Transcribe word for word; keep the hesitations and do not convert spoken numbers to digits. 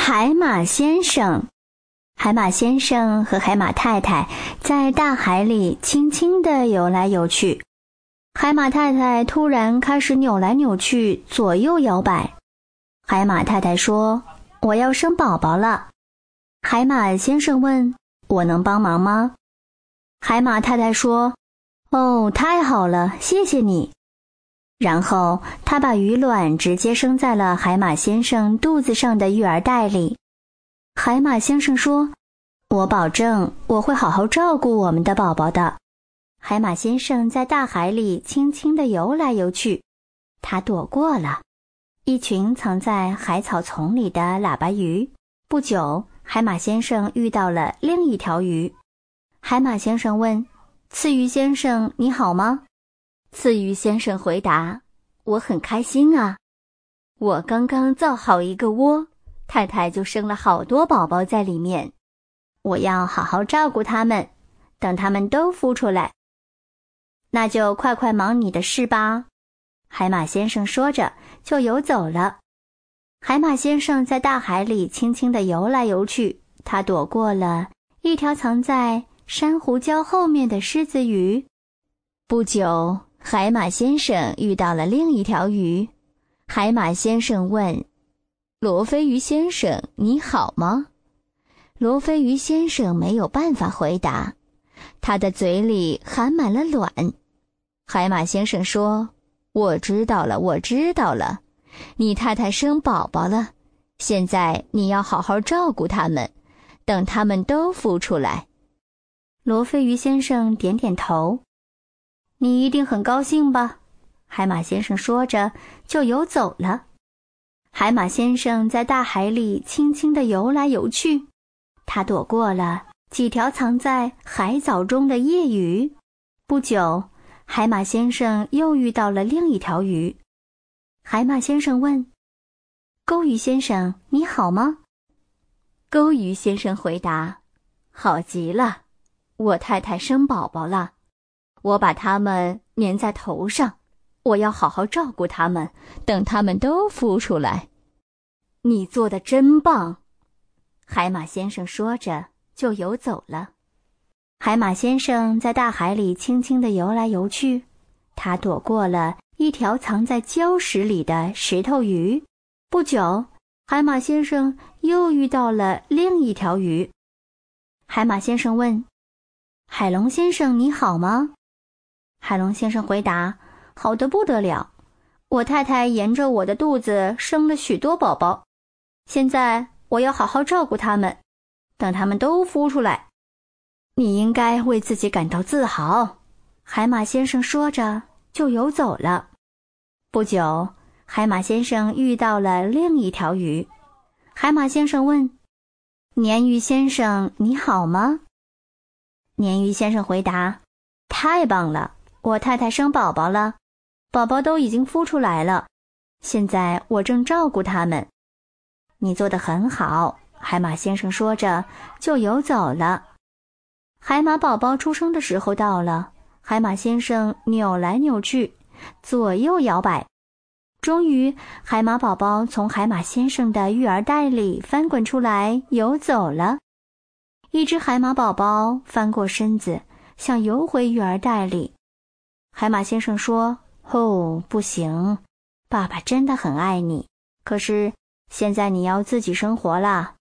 海马先生。海马先生和海马太太在大海里轻轻地游来游去。海马太太突然开始扭来扭去，左右摇摆。海马太太说：“我要生宝宝了。”海马先生问：“我能帮忙吗？”海马太太说：“哦，太好了，谢谢你。”然后他把鱼卵直接生在了海马先生肚子上的育儿袋里。海马先生说：“我保证我会好好照顾我们的宝宝的。”海马先生在大海里轻轻地游来游去，他躲过了一群藏在海草丛里的喇叭鱼。不久，海马先生遇到了另一条鱼。海马先生问：“刺鱼先生，你好吗？”刺鱼先生回答：“我很开心啊，我刚刚造好一个窝，太太就生了好多宝宝在里面，我要好好照顾他们，等他们都孵出来。”“那就快快忙你的事吧。”海马先生说着就游走了。海马先生在大海里轻轻地游来游去，他躲过了一条藏在珊瑚礁后面的狮子鱼。不久，海马先生遇到了另一条鱼。海马先生问：“罗非鱼先生，你好吗？”罗非鱼先生没有办法回答，他的嘴里含满了卵。海马先生说：“我知道了，我知道了，你太太生宝宝了，现在你要好好照顾他们，等他们都孵出来。”罗非鱼先生点点头。“你一定很高兴吧？”海马先生说着就游走了。海马先生在大海里轻轻地游来游去，他躲过了几条藏在海藻中的夜鱼。不久，海马先生又遇到了另一条鱼。海马先生问：“钩鱼先生，你好吗？”钩鱼先生回答：“好极了，我太太生宝宝了，我把它们粘在头上，我要好好照顾它们，等它们都孵出来。”“你做得真棒！”海马先生说着就游走了。海马先生在大海里轻轻地游来游去，他躲过了一条藏在礁石里的石头鱼。不久，海马先生又遇到了另一条鱼。海马先生问：“海龙先生，你好吗？”海龙先生回答：“好得不得了，我太太沿着我的肚子生了许多宝宝，现在我要好好照顾他们，等他们都孵出来。”“你应该为自己感到自豪。”海马先生说着就游走了。不久，海马先生遇到了另一条鱼。海马先生问：“鲶鱼先生，你好吗？”鲶鱼先生回答：“太棒了，我太太生宝宝了，宝宝都已经孵出来了，现在我正照顾他们。”“你做得很好。”海马先生说着就游走了。海马宝宝出生的时候到了，海马先生扭来扭去，左右摇摆。终于，海马宝宝从海马先生的育儿袋里翻滚出来，游走了。一只海马宝宝翻过身子，想游回育儿袋里。海马先生说：“哦，不行，爸爸真的很爱你，可是现在你要自己生活啦，